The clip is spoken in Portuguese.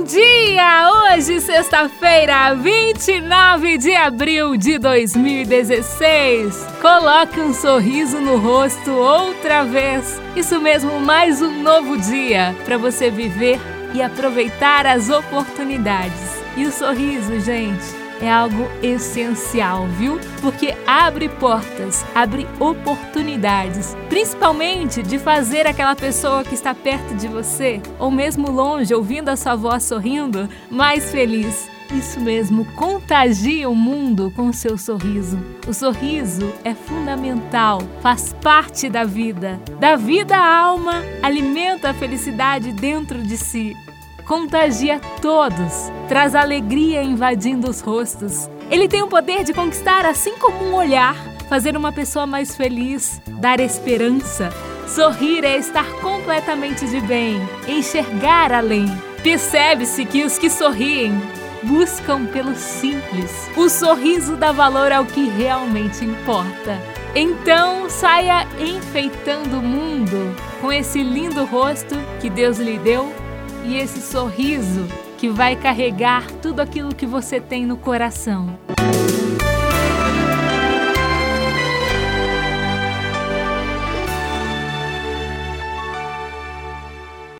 Bom dia! Hoje, sexta-feira, 29 de abril de 2016. Coloque um sorriso no rosto outra vez. Isso mesmo, mais um novo dia para você viver e aproveitar as oportunidades. E o sorriso, gente, é algo essencial, viu? Porque abre portas, abre oportunidades, principalmente de fazer aquela pessoa que está perto de você, ou mesmo longe, ouvindo a sua voz sorrindo, mais feliz. Isso mesmo, contagia o mundo com o seu sorriso. O sorriso é fundamental, faz parte da vida à alma, alimenta a felicidade dentro de si. Contagia todos, traz alegria invadindo os rostos. Ele tem o poder de conquistar, assim como um olhar, fazer uma pessoa mais feliz, dar esperança. Sorrir é estar completamente de bem, enxergar além. Percebe-se que os que sorriem buscam pelo simples. O sorriso dá valor ao que realmente importa. Então, saia enfeitando o mundo com esse lindo rosto que Deus lhe deu e esse sorriso que vai carregar tudo aquilo que você tem no coração.